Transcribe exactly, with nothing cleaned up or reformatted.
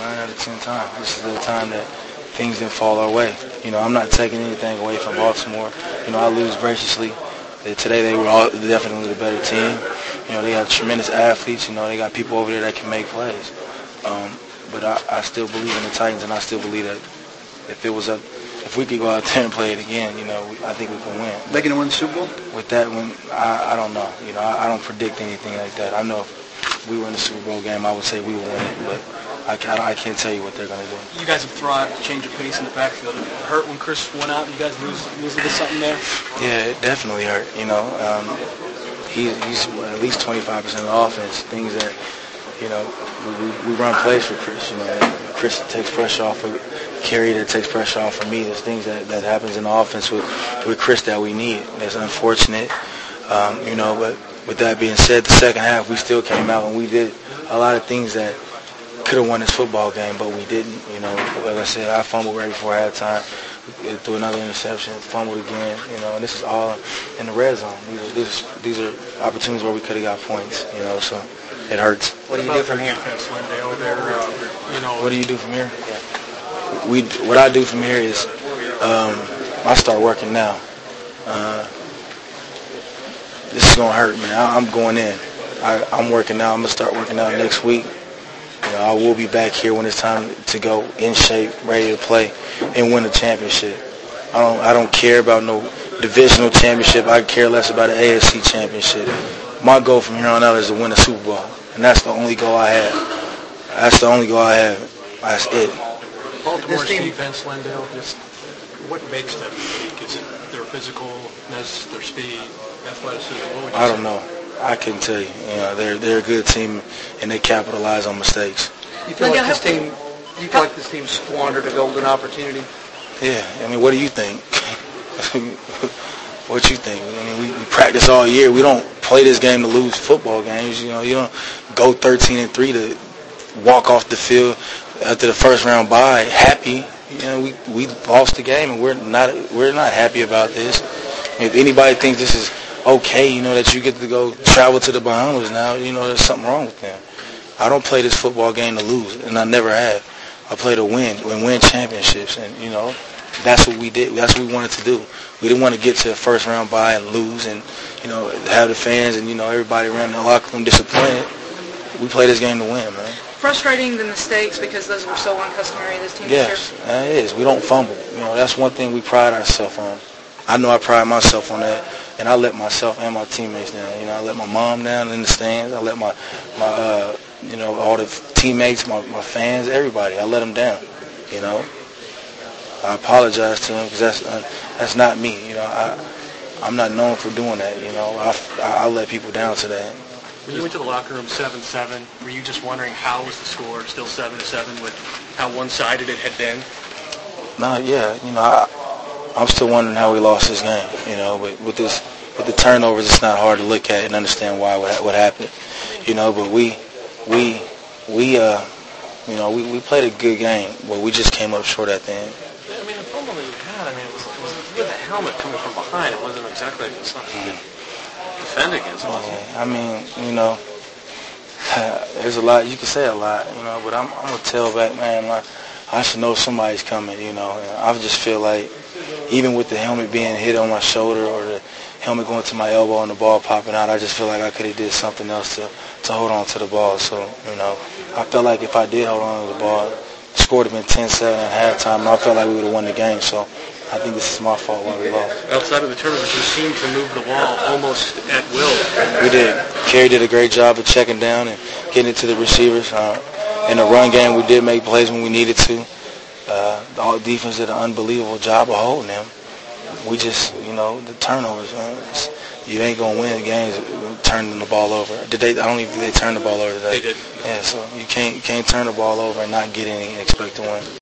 nine out of ten times. This is the time that things didn't fall our way. You know, I'm not taking anything away from Baltimore. You know, I lose graciously. Today they were all definitely the better team. You know, they got tremendous athletes. You know, they got people over there that can make plays. Um, but I, I still believe in the Titans, and I still believe that if it was a, if we could go out there and play it again, you know, we, I think we can win. They gonna win the Super Bowl? With that one, I, I don't know. You know, I, I don't predict anything like that. I know if we were in the Super Bowl game, I would say we would win it, but I can't, I can't tell you what they're going to do. You guys have thrived to change of pace in the backfield. It hurt when Chris went out. You guys lose, lose a little something there? Yeah, it definitely hurt. You know, um, he, he's at least twenty-five percent of the offense. Things that, you know, we, we run plays for Chris. You know, Chris takes pressure off of Kerry, that takes pressure off of me. There's things that, that happens in the offense with, with Chris that we need. It's unfortunate, um, you know, but with that being said, the second half we still came out and we did a lot of things that could have won this football game, but we didn't. You know, like I said, I fumbled right before halftime, threw another interception, fumbled again. You know, and this is all in the red zone. These are, these, these are opportunities where we could have got points. You know, so it hurts. What do you do from here? What do you do from here? We, what I do from here is um, I start working now. Uh, this is gonna hurt, man. I, I'm going in. I, I'm working now. I'm gonna start working out next week. You know, I will be back here when it's time to go in shape, ready to play, and win a championship. I don't, I don't care about no divisional championship. I care less about an A F C championship. My goal from here on out is to win a Super Bowl, and that's the only goal I have. That's the only goal I have. That's it. Baltimore's defense, Lendale, just what makes them unique? Is it their physicalness, their speed, athleticism? What would you I say? don't know. I can tell you. You know, they're they're a good team, and they capitalize on mistakes. You feel like this team? You feel like this team squandered a golden opportunity? Yeah. I mean, what do you think? What you think? I mean, we, we practice all year. We don't play this game to lose football games. You know, you don't go thirteen and three to walk off the field after the first round bye happy. You know, we we lost the game, and we're not we're not happy about this. If anybody thinks this is okay, you know, that you get to go travel to the Bahamas now, you know, there's something wrong with them. I don't play this football game to lose, and I never have. I play to win and win championships, and, you know, that's what we did. That's what we wanted to do. We didn't want to get to a first round bye and lose and, you know, have the fans and, you know, everybody around the locker room disappointed. We play this game to win, man. Frustrating the mistakes because those were so uncustomary this team yes, this year? It is. We don't fumble. You know, that's one thing we pride ourselves on. I know I pride myself on that, and I let myself and my teammates down. You know, I let my mom down in the stands. I let my, my uh, you know, all the teammates, my, my fans, everybody. I let them down. You know, I apologize to them because that's uh, that's not me. You know, I I'm not known for doing that. You know, I I, I let people down to that. When you went to the locker room seven seven, were you just wondering how was the score still seven seven with how one-sided it had been? No, yeah, you know, I, I'm still wondering how we lost this game, you know, but with this, with the turnovers, it's not hard to look at and understand why, what, what happened, you know, but we, we, we, uh, you know, we, we played a good game, but we just came up short at the end. I mean, the fumble that you had, I mean, it was, it was with the helmet coming from behind. It wasn't exactly something you could defend against, was it? Yeah, I mean, you know, there's a lot, you can say a lot, you know, but I'm, I'm going to tell back, man, like, I should know somebody's coming, you know. And I just feel like even with the helmet being hit on my shoulder or the helmet going to my elbow and the ball popping out, I just feel like I could have did something else to, to hold on to the ball. So, you know, I felt like if I did hold on to the ball, the score would have been ten seven at halftime, and I felt like we would have won the game. So I think this is my fault why we lost. Outside of the turnovers, you seemed to move the ball almost at will. We did. Kerry did a great job of checking down and getting it to the receivers. Uh, In the run game, we did make plays when we needed to. Uh, the defense did an unbelievable job of holding them. We just, you know, the turnovers. Man, you ain't gonna win games turning the ball over. Did they? I don't even think they turned the ball over today. They did. Yeah, so you can't you can't turn the ball over and not get any and expect to win.